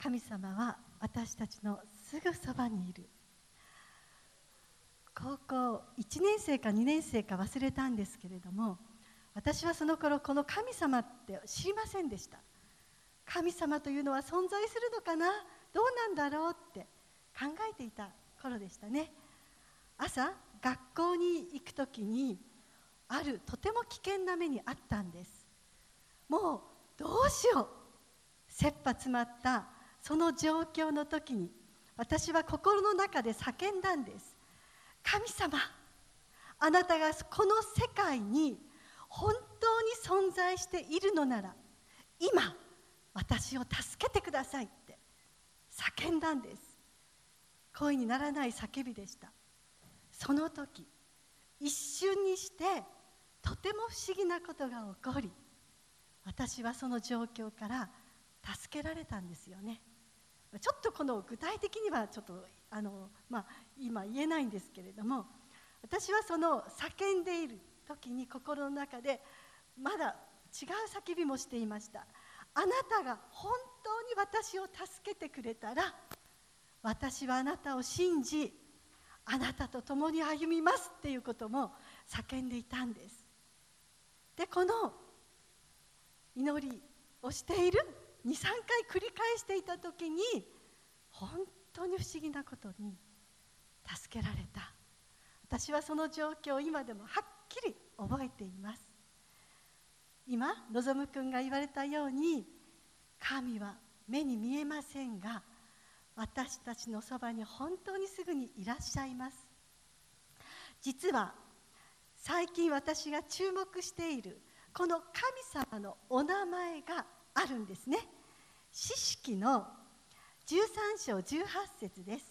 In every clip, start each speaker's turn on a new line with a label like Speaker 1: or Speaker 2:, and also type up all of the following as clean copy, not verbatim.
Speaker 1: 神様は私たちのすぐそばにいる。高校1年生か2年生か忘れたんですけれども、私はその頃この神様って知りませんでした。神様というのは存在するのかな、どうなんだろうって考えていた頃でしたね。朝学校に行くときにあるとても危険な目にあったんです。もうどうしよう、切羽詰まったその状況の時に私は心の中で叫んだんです。神様、あなたがこの世界に本当に存在しているのなら今私を助けてくださいって叫んだんです。声にならない叫びでした。その時一瞬にしてとても不思議なことが起こり、私はその状況から助けられたんですよね。ちょっとこの具体的にはちょっと今言えないんですけれども、私はその叫んでいる時に心の中でまだ違う叫びもしていました。あなたが本当に私を助けてくれたら、私はあなたを信じあなたと共に歩みますっていうことも叫んでいたんです。で、この祈りをしている 2,3 回繰り返していた時に本当に不思議なことに助けられた。私はその状況を今でもはっきり覚えています。今のぞむくんが言われたように、神は目に見えませんが私たちのそばに本当にすぐにいらっしゃいます。実は最近私が注目しているこの神様のお名前があるんですね。詩式の13章18節です。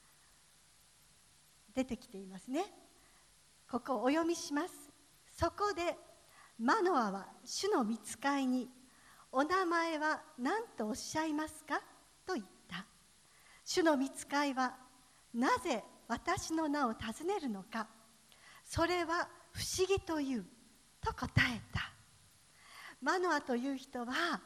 Speaker 1: 出てきていますね。ここをお読みします。そこでマノアは主の御使いに、お名前は何とおっしゃいますかと言った。主の御使いは、なぜ私の名を尋ねるのか、それは不思議というと答えた。マノアという人は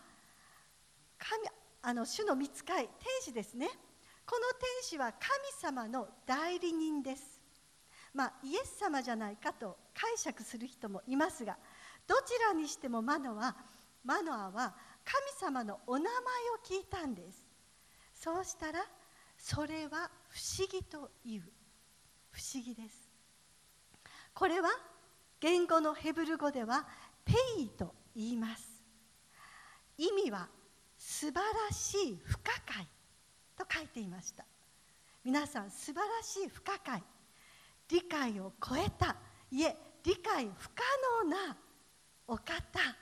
Speaker 1: 主の御使い、天使ですね。この天使は神様の代理人です。イエス様じゃないかと解釈する人もいますが、どちらにしてもマノアは神様のお名前を聞いたんです。そうしたら、それは不思議という。不思議です。これは言語のヘブル語ではペイと言います。意味は素晴らしい不可解と書いていました。皆さん、素晴らしい不可解、理解を超えた、いえ理解不可能なお方、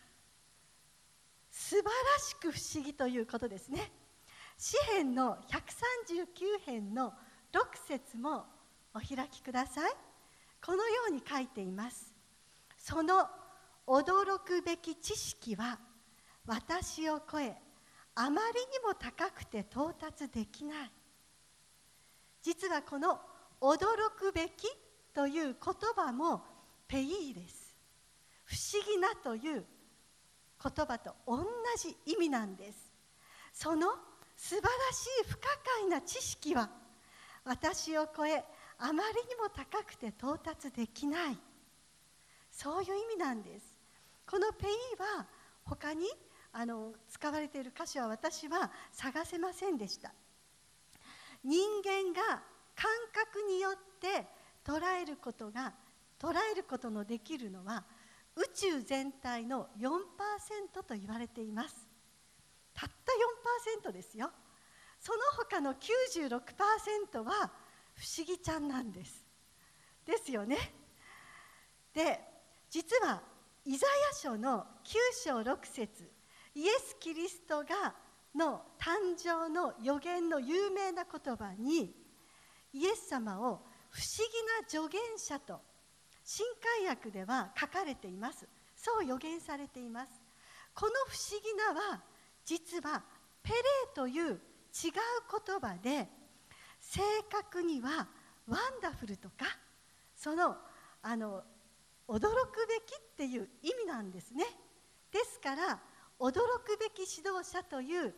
Speaker 1: 素晴らしく不思議ということですね。詩編の139編の6節もお開きください。このように書いています。その驚くべき知識は私を超え、あまりにも高くて到達できない。実はこの驚くべきという言葉もペイです。不思議なという言葉と同じ意味なんです。その素晴らしい不可解な知識は私を超え、あまりにも高くて到達できない。そういう意味なんです。このペイは他に使われている歌詞は私は探せませんでした。人間が感覚によって捉えることのできるのは宇宙全体の 4% と言われています。たった 4% ですよ。その他の 96% は不思議ちゃんなんです。ですよね。で、実はイザヤ書の9章6節、イエス・キリストの誕生の予言の有名な言葉に、イエス様を不思議な助言者と新海訳では書かれています。そう予言されています。この不思議なは実はペレという違う言葉で、正確にはワンダフルとかその驚くべきっていう意味なんですね。ですから驚くべき指導者という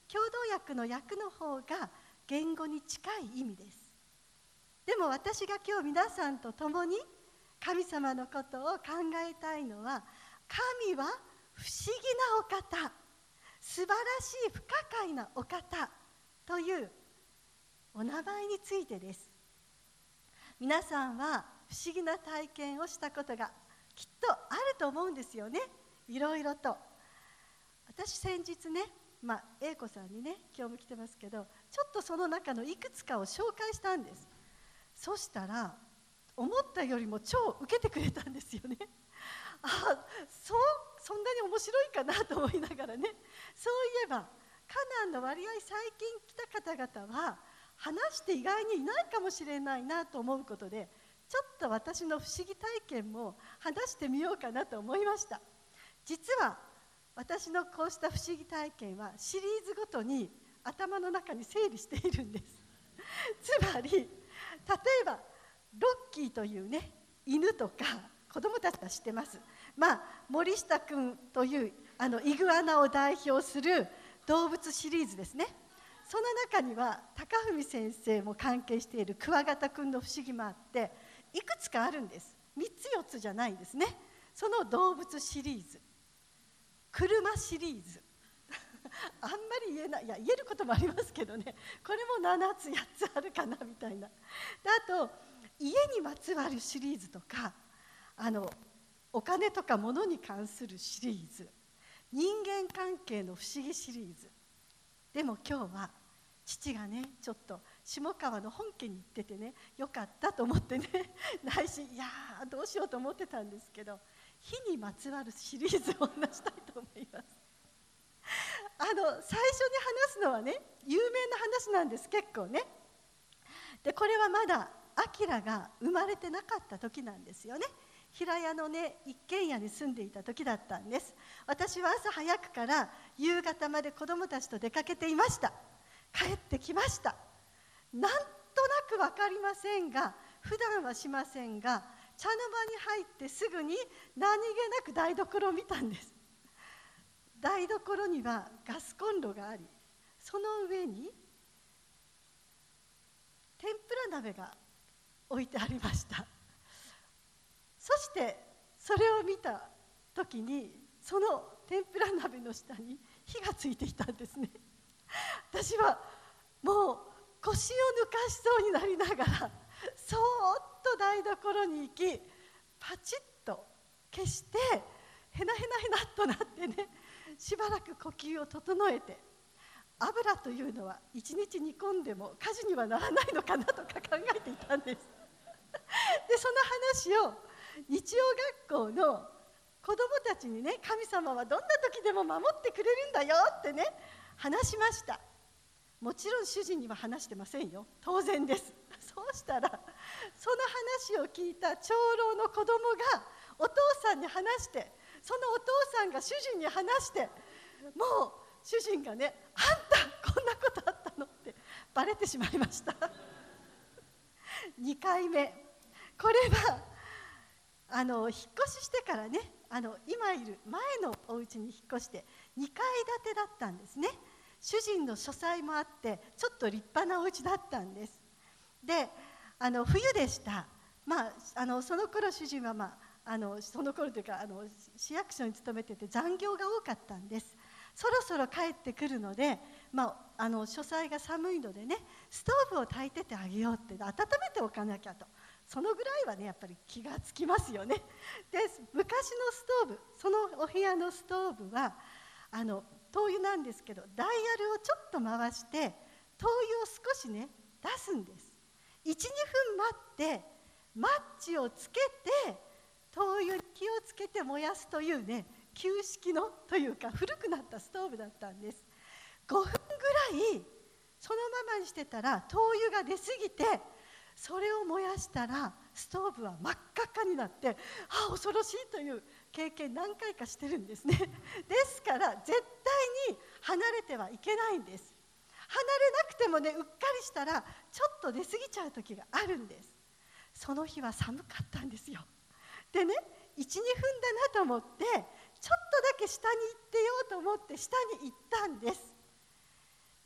Speaker 1: 共同訳の訳の方が言語に近い意味です。でも私が今日皆さんと共に神様のことを考えたいのは、神は不思議なお方、素晴らしい不可解なお方というお名前についてです。皆さんは不思議な体験をしたことがきっとあると思うんですよね。いろいろと。私先日ね、英子さんにね、今日も来てますけど、ちょっとその中のいくつかを紹介したんです。そしたら思ったよりも超受けてくれたんですよね。そんなに面白いかなと思いながらね。そういえばカナンの割合最近来た方々は話して意外にいないかもしれないなと思うことで、ちょっと私の不思議体験も話してみようかなと思いました。実は私のこうした不思議体験はシリーズごとに頭の中に整理しているんです。つまり例えばロッキーというね、犬とか子供たちは知ってます。森下くんというイグアナを代表する動物シリーズですね。その中には高文先生も関係しているクワガタくんの不思議もあって、いくつかあるんです。3つ4つじゃないんですね。その動物シリーズ、車シリーズあんまり言えない、言えることもありますけどね、これも7つ8つあるかなみたいな。であと家にまつわるシリーズとか、お金とか物に関するシリーズ、人間関係の不思議シリーズ。でも今日は父がね、ちょっと下川の本家に行っててね、よかったと思ってね、内心どうしようと思ってたんですけど、火にまつわるシリーズを話したいと思います。最初に話すのはね、有名な話なんです、結構ね。でこれはまだ明が生まれてなかった時なんですよね。平屋のね、一軒家に住んでいた時だったんです。私は朝早くから夕方まで子供たちと出かけていました。帰ってきました。なんとなく分かりませんが、普段はしませんが、茶の間に入ってすぐに何気なく台所を見たんです。台所にはガスコンロがあり、その上に天ぷら鍋が置いてありました。そしてそれを見た時に、その天ぷら鍋の下に火がついていたんですね。私はもう腰を抜かしそうになりながら、そーっと台所に行き、パチッと消してヘナヘナヘナっとなってね、しばらく呼吸を整えて、油というのは一日煮込んでも火事にはならないのかなとか考えていたんです。でその話を日曜学校の子どもたちにね、神様はどんな時でも守ってくれるんだよってね、話しました。もちろん主人には話してませんよ、当然です。そうしたらその話を聞いた長老の子供がお父さんに話して、そのお父さんが主人に話して、もう主人がね、あんたこんなことあったのってバレてしまいました。2回目、これは引っ越ししてからね、今いる前のお家に引っ越して2階建てだったんですね。主人の書斎もあってちょっと立派なお家だったんです。で冬でした。その頃主人は、その頃というか市役所に勤めてて残業が多かったんです。そろそろ帰ってくるので、書斎が寒いのでね、ストーブを焚いててあげようって、温めておかなきゃと。そのぐらいはね、やっぱり気がつきますよね。で昔のストーブ、そのお部屋のストーブは灯油なんですけど、ダイヤルをちょっと回して灯油を少しね出すんです。 1,2 分待ってマッチをつけて灯油に気をつけて燃やすというね、旧式のというか古くなったストーブだったんです。5分ぐらいそのままにしてたら灯油が出過ぎて、それを燃やしたらストーブは真っ赤っかになって、恐ろしいという経験何回かしてるんですね。ですから絶対に離れてはいけないんです。離れなくてもね、うっかりしたらちょっと出過ぎちゃう時があるんです。その日は寒かったんですよ。でね、1,2 分だなと思ってちょっとだけ下に行ってようと思って下に行ったんです。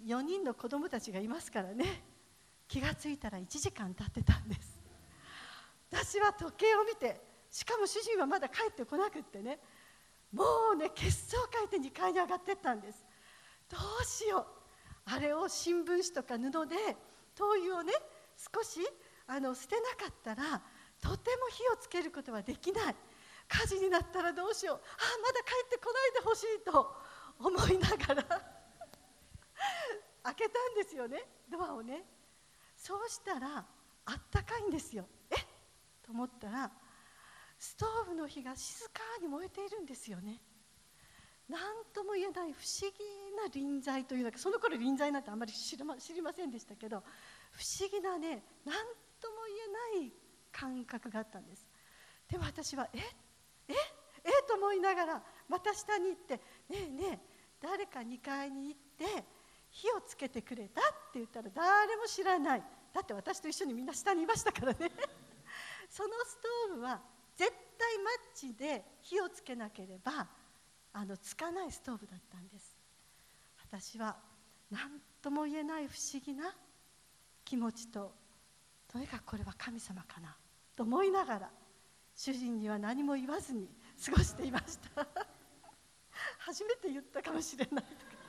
Speaker 1: 4人の子供たちがいますからね、気がついたら1時間経ってたんです。私は時計を見て、しかも主人はまだ帰ってこなくってね、もうね血相を変えて2階に上がってったんです。どうしよう、あれを新聞紙とか布で灯油をね少し捨てなかったらとても火をつけることはできない、火事になったらどうしよう、まだ帰ってこないでほしいと思いながら開けたんですよね、ドアをね。そうしたらあったかいんですよ。と思ったらストーブの火が静かに燃えているんですよね。何とも言えない不思議な臨在というか、その頃臨在なんてあんまり知りませんでしたけど、不思議なね、何とも言えない感覚があったんです。でも私はと思いながらまた下に行って、ねえねえ誰か2階に行って火をつけてくれたって言ったら誰も知らない。だって私と一緒にみんな下にいましたからねそのストーブは絶対マッチで火をつけなければつかないストーブだったんです。私は何とも言えない不思議な気持ちと、とにかくこれは神様かなと思いながら、主人には何も言わずに過ごしていました初めて言ったかもしれないとか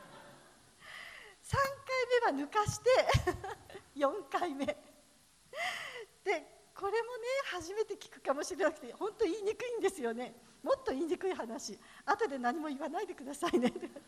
Speaker 1: 3回目は抜かして4回目で、これもね初めて聞くかもしれなくて本当言いにくいんですよね。もっと言いにくい話、後で何も言わないでくださいね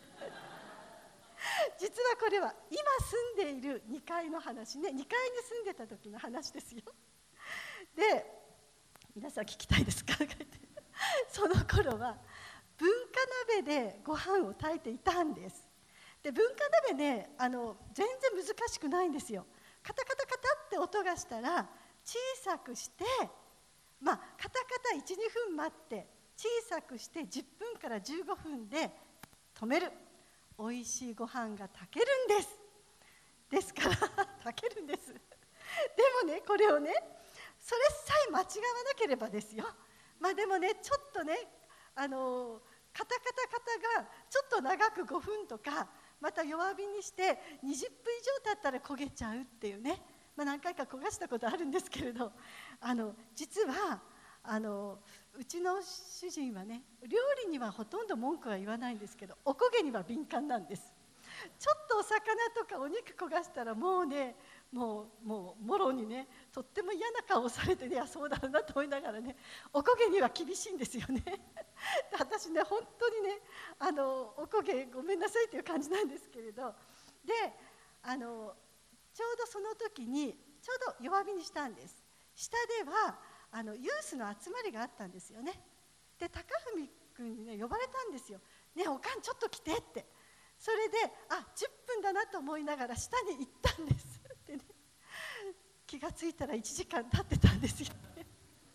Speaker 1: 実はこれは今住んでいる2階の話ね、2階に住んでた時の話ですよ。で、皆さん聞きたいですかその頃は文化鍋でご飯を炊いていたんです。で、文化鍋ね、全然難しくないんですよ。カタカタカタって音がしたら小さくして、カタカタ 1,2 分待って小さくして10分から15分で止める。おいしいご飯が炊けるんです。ですから炊けるんです。でもね、これをね、それさえ間違わなければですよ。でもね、ちょっとね、カタカタカタがちょっと長く5分とか、また弱火にして20分以上経ったら焦げちゃうっていうね、何回か焦がしたことあるんですけれど、実はうちの主人はね、料理にはほとんど文句は言わないんですけど、お焦げには敏感なんです。ちょっとお魚とかお肉焦がしたらもうね、もろにね、とっても嫌な顔をされてね、そうだろうなと思いながらね、お焦げには厳しいんですよね私ね、本当にね、お焦げごめんなさいという感じなんですけれど、でちょうどその時にちょうど弱火にしたんです。下ではユースの集まりがあったんですよね。で、高文君にね呼ばれたんですよ。ねえ、おかんちょっと来てって。それで10分だなと思いながら下に行ったんですでね、気がついたら1時間経ってたんですよねでね、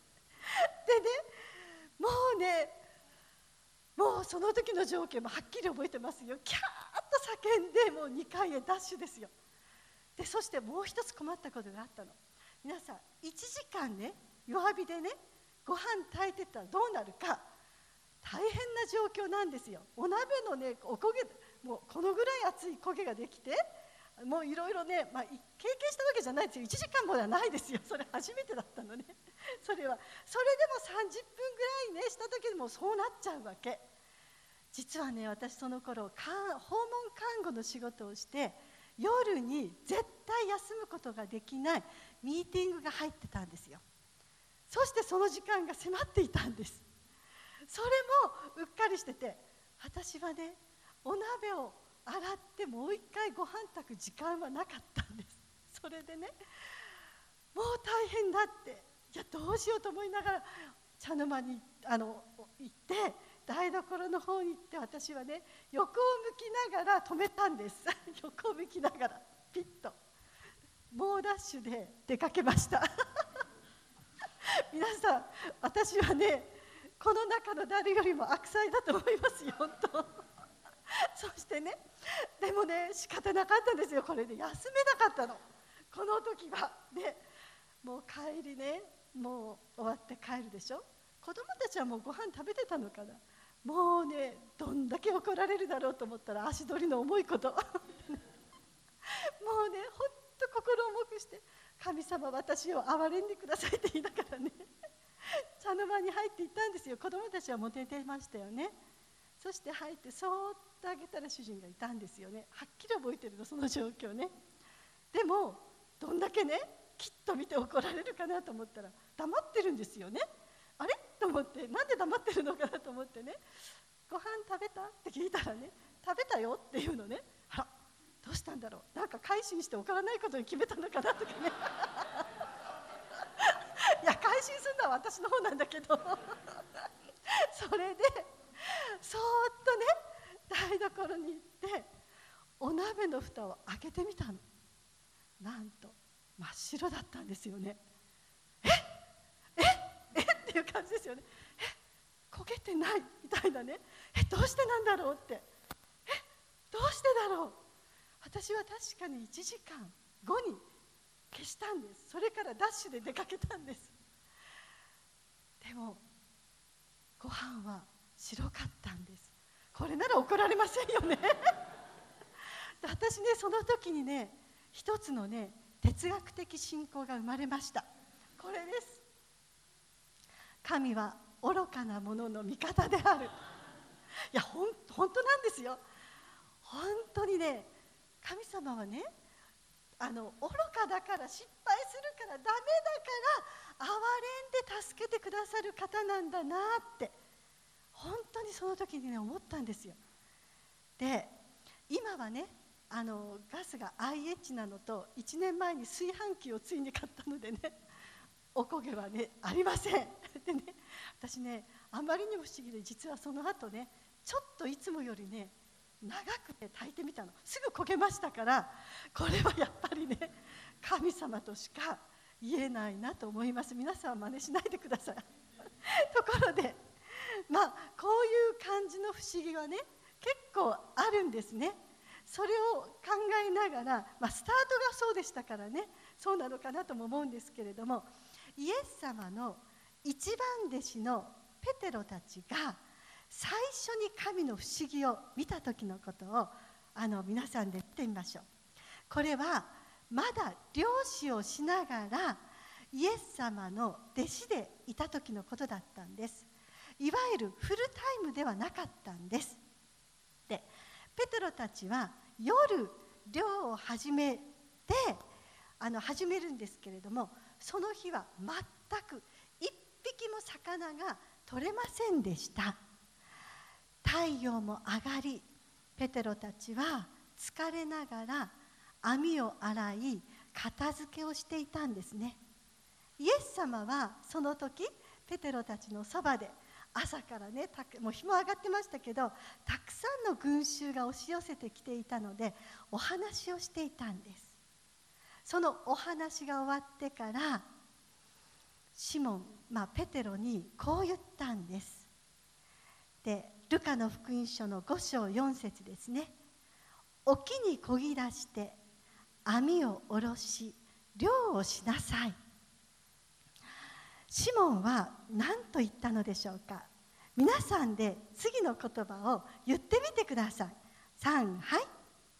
Speaker 1: もうその時の情景もはっきり覚えてますよ。キャーッと叫んでもう2階へダッシュですよ。で、そしてもう一つ困ったことがあったの。皆さん、1時間ね弱火でねご飯炊いてたらどうなるか、大変な状況なんですよ。お鍋のねお焦げ、もうこのぐらい熱い焦げができて、もういろいろね、経験したわけじゃないですよ。1時間もではないですよ。それ初めてだったのねそれでも30分ぐらいねした時でもそうなっちゃうわけ。実はね、私その頃訪問看護の仕事をして、夜に絶対休むことができないミーティングが入ってたんですよ。そしてその時間が迫っていたんです。それもうっかりしてて、私はねお鍋を洗ってもう一回ご飯炊く時間はなかったんです。それでね、もう大変だって、いやどうしようと思いながら茶の間に行って台所の方に行って、私はね横を向きながら止めたんです横を向きながらピッと猛ダッシュで出かけました皆さん、私はねこの中の誰よりも悪妻だと思いますよ、本当そしてね、でもね仕方なかったんですよ。これで休めなかったの、この時は。でもう帰りね、もう終わって帰るでしょ。子供たちはもうご飯食べてたのかな。もうねどんだけ怒られるだろうと思ったら足取りの重いことして神様私を憐れんでくださいって言いながらね茶の間に入っていったんですよ。子供たちはもう寝てましたよね。そして入ってそーっとあげたら主人がいたんですよね。はっきり覚えてるのその状況ね。でもどんだけねきっと見て怒られるかなと思ったら黙ってるんですよね。あれと思って、なんで黙ってるのかなと思ってね、ご飯食べたって聞いたらね、食べたよっていうのね。あらどうしたんだろう、なんか改心して怒らないことに決めたのかなとかねいや改心するのは私の方なんだけどそれでそーっとね台所に行ってお鍋の蓋を開けてみたの。なんと真っ白だったんですよね。っていう感じですよね。焦げてないみたいなね。どうしてなんだろうって、どうしてだろう。私は確かに1時間後に消したんです。それからダッシュで出かけたんです。でもご飯は白かったんです。これなら怒られませんよね私ねその時にね一つのね哲学的信仰が生まれました。これです。神は愚かな者の味方である。いや本当なんですよ。本当にね神様はね愚かだから失敗するからダメだから憐れんで助けてくださる方なんだなって本当にその時にね思ったんですよ。で今はねガスが IH なのと1年前に炊飯器をついに買ったのでねおこげはねありませんでね私ねあまりにも不思議で実はその後ねちょっといつもよりね長くて炊いてみたの。すぐ焦げましたからこれはやっぱりね神様としか言えないなと思います。皆さんは真似しないでくださいところでこういう感じの不思議はね結構あるんですね。それを考えながら、スタートがそうでしたからねそうなのかなとも思うんですけれども、イエス様の一番弟子のペテロたちが最初に神の不思議を見た時のことを皆さんで見てみましょう。これはまだ漁師をしながらイエス様の弟子でいた時のことだったんです。いわゆるフルタイムではなかったんです。でペテロたちは夜漁を始めるんですけれども、その日は全く一匹も魚が取れませんでした。太陽も上がりペテロたちは疲れながら網を洗い片付けをしていたんですね。イエス様はその時ペテロたちのそばで朝からねもう日も上がってましたけどたくさんの群衆が押し寄せてきていたのでお話をしていたんです。そのお話が終わってからシモン、ペテロにこう言ったんです。でルカの福音書の5章4節ですね。沖に漕ぎ出して網を下ろし漁をしなさい。シモンは何と言ったのでしょうか。皆さんで次の言葉を言ってみてください。3、はい。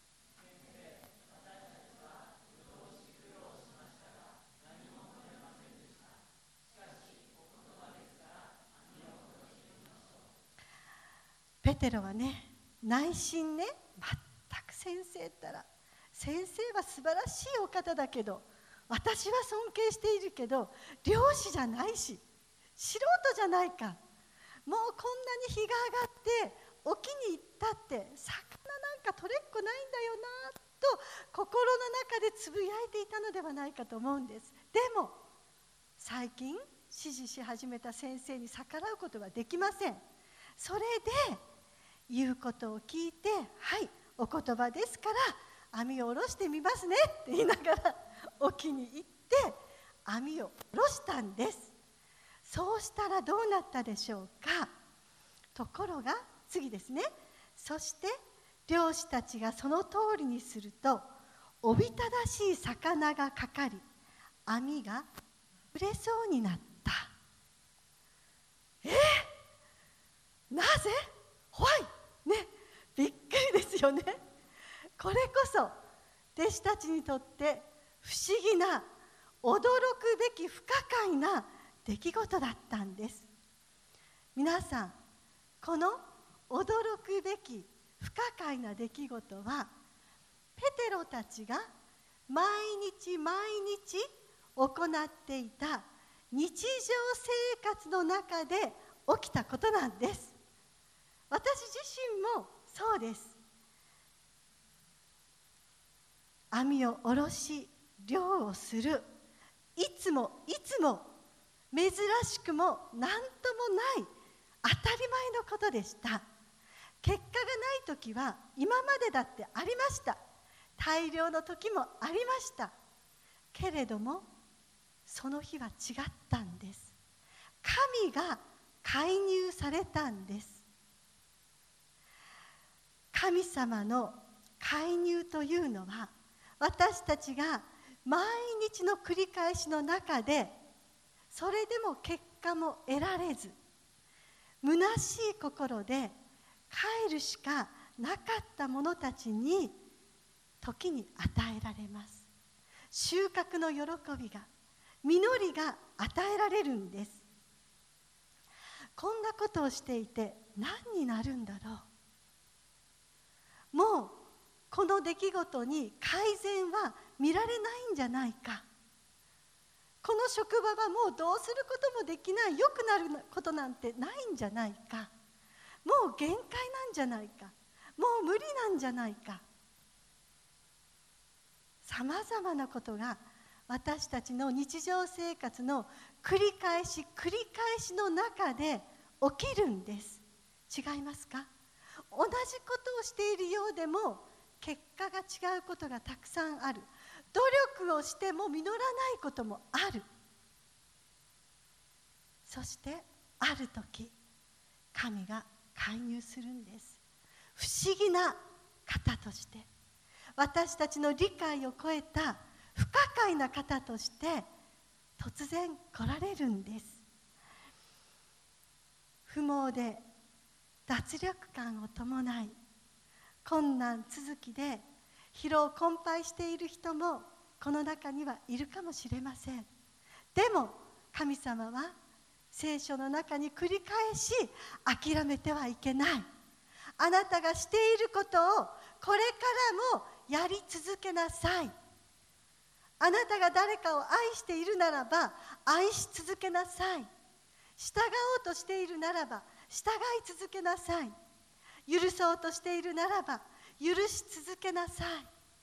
Speaker 1: ペテロはね内心ね全く先生ったら先生は素晴らしいお方だけど私は尊敬しているけど漁師じゃないし素人じゃないか、もうこんなに日が上がって沖に行ったって魚なんか取れっこないんだよなと心の中でつぶやいていたのではないかと思うんです。でも最近指示し始めた先生に逆らうことはできません。それで言うことを聞いて、はいお言葉ですから網を下ろしてみますねって言いながら沖に行って網を下ろしたんです。そうしたらどうなったでしょうか。ところが次ですね。そして漁師たちがその通りにするとおびただしい魚がかかり網が触れそうになった。なぜ？怖いね、びっくりですよね。これこそ弟子たちにとって不思議な驚くべき不可解な出来事だったんです。皆さん、この驚くべき不可解な出来事は、ペテロたちが毎日毎日行っていた日常生活の中で起きたことなんです。私自身もそうです。網を下ろし漁をする、いつも珍しくも何ともない当たり前のことでした。結果がない時は今までだってありました。大量の時もありました。けれどもその日は違ったんです。神が介入されたんです。神様の介入というのは、私たちが毎日の繰り返しの中で、それでも結果も得られず、虚しい心で帰るしかなかった者たちに時に与えられます。収穫の喜びが、実りが与えられるんです。こんなことをしていて何になるんだろう。もうこの出来事に改善は見られないんじゃないか。この職場はもうどうすることもできない、良くなることなんてないんじゃないか。もう限界なんじゃないか。もう無理なんじゃないか。さまざまなことが私たちの日常生活の繰り返しの中で起きるんです。違いますか？同じことをしているようでも結果が違うことがたくさんある。努力をしても実らないこともある。そしてある時、神が介入するんです。不思議な方として、私たちの理解を超えた不可解な方として突然来られるんです。不毛で脱力感を伴い、困難続きで疲労困憊している人もこの中にはいるかもしれません。でも神様は聖書の中に繰り返し諦めてはいけない。あなたがしていることをこれからもやり続けなさい。あなたが誰かを愛しているならば愛し続けなさい。従おうとしているならば従い続けなさい。許そうとしているならば許し続けなさい。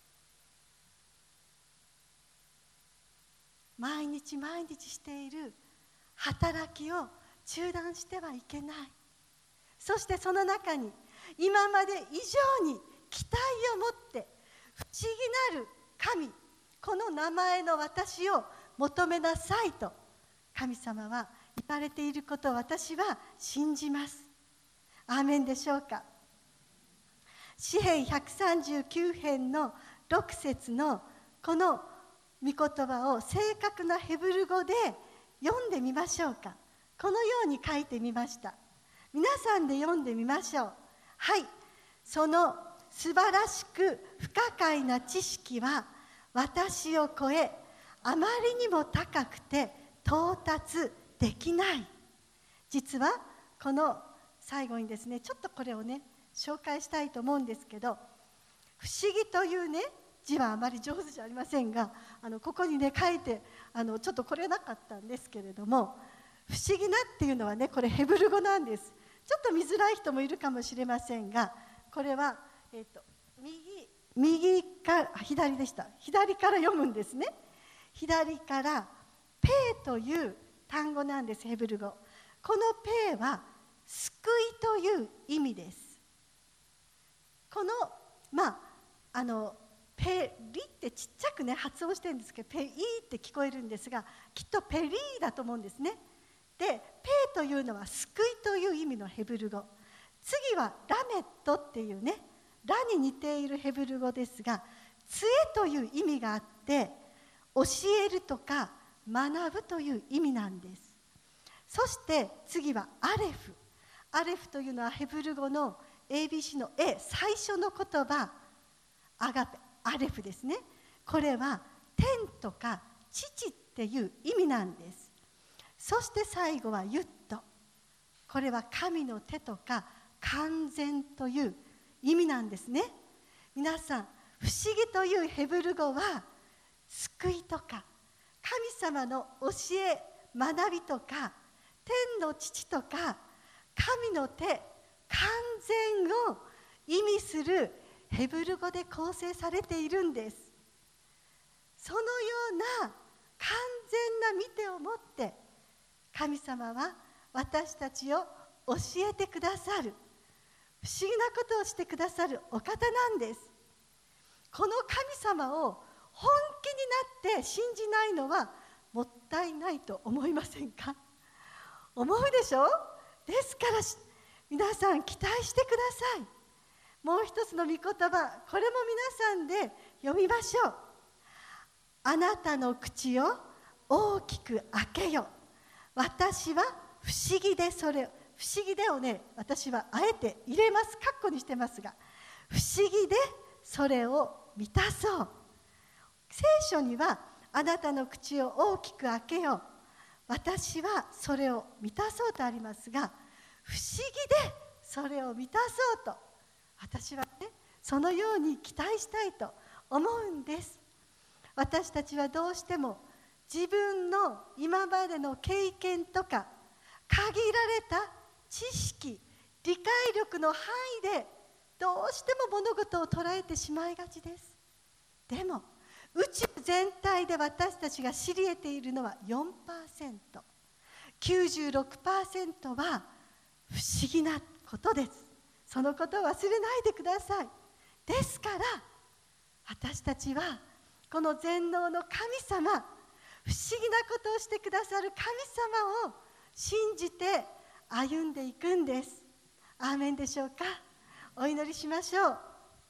Speaker 1: 毎日毎日している働きを中断してはいけない。そしてその中に今まで以上に期待を持って不思議なる神、この名前の私を求めなさいと神様は言われていることを私は信じます。アーメンでしょうか。詩編139編の6節のこの御言葉を正確なヘブル語で読んでみましょうか。このように書いてみました。皆さんで読んでみましょう。はい。その素晴らしく不可解な知識は私を超え、あまりにも高くて到達できない。実はこの最後にですね、ちょっとこれをね紹介したいと思うんですけど、不思議というね字はあまり上手じゃありませんが、ここにね書いてちょっとこれなかったんですけれども、不思議なっていうのはね、これヘブル語なんです。ちょっと見づらい人もいるかもしれませんが、これは、右から左でした。左から読むんですね。左からペーという単語なんです、ヘブル語。このペーは救いという意味です。このペリってちっちゃくね発音してるんですけど、ペイって聞こえるんですが、きっとペリーだと思うんですね。で、ペイというのは救いという意味のヘブル語。次はラメットっていうね、ラに似ているヘブル語ですが、杖という意味があって、教えるとか学ぶという意味なんです。そして次はアレフ。アレフというのはヘブル語の ABC の A、最初の言葉、アガペ、アレフですね。これは天とか父っていう意味なんです。そして最後はユット。これは神の手とか完全という意味なんですね。皆さん、不思議というヘブル語は救いとか神様の教え学びとか天の父とか神の手完全を意味するヘブル語で構成されているんです。そのような完全な見てを持って神様は私たちを教えてくださる、不思議なことをしてくださるお方なんです。この神様を本気になって信じないのはもったいないと思いませんか？思うでしょ？ですから皆さん期待してください。もう一つの御言葉、これも皆さんで読みましょう。あなたの口を大きく開けよ。私は不思議でそれを、不思議でをね、私はあえて入れます、カッコにしてますが、不思議でそれを満たそう。聖書にはあなたの口を大きく開けよ。私はそれを満たそうとありますが、不思議でそれを満たそうと私はね、そのように期待したいと思うんです。私たちはどうしても自分の今までの経験とか限られた知識、理解力の範囲でどうしても物事を捉えてしまいがちです。でも宇宙全体で私たちが知り得ているのは 4%、96% は不思議なことです。そのことを忘れないでください。ですから私たちはこの全能の神様、不思議なことをしてくださる神様を信じて歩んでいくんです。アーメンでしょうか？お祈りしましょう。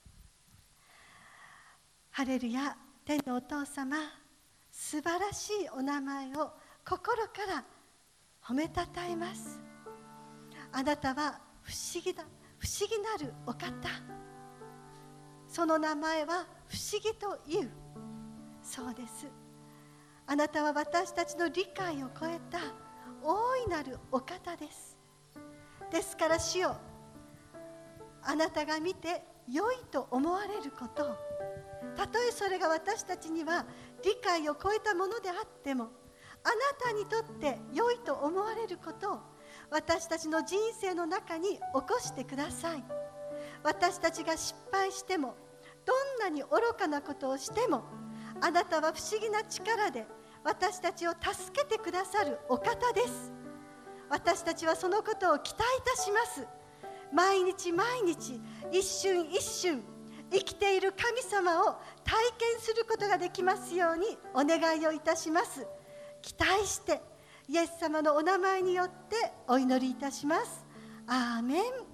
Speaker 1: ハレルヤ。天のお父様、素晴らしいお名前を心から褒めたたえます。あなたは不思議なるお方。その名前は不思議という。そうです。あなたは私たちの理解を超えた大いなるお方です。ですから主よ、あなたが見て良いと思われること、たとえそれが私たちには理解を超えたものであっても、あなたにとって良いと思われることを私たちの人生の中に起こしてください。私たちが失敗しても、どんなに愚かなことをしても、あなたは不思議な力で私たちを助けてくださるお方です。私たちはそのことを期待いたします。毎日毎日、一瞬一瞬、生きている神様を体験することができますようにお願いをいたします。期待してイエス様のお名前によってお祈りいたします。アーメン。